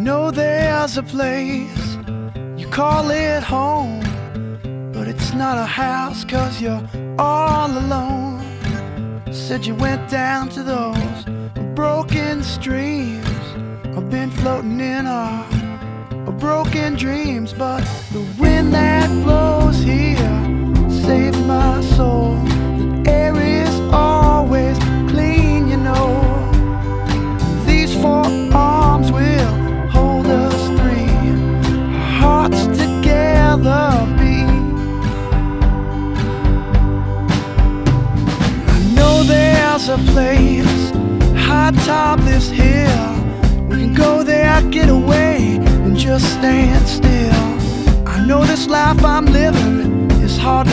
know there's a place, you call it home, but it's not a house 'cause you're all alone. Said you went down to those broken streams. I've been floating in our broken dreams, but the wind that blows here saves my soul. The air is always clean, you know. These four arms will hold us three, our hearts together beat. I know there's a place high atop this hill. We can go there, get away, and just stand still. I know this life I'm living is hard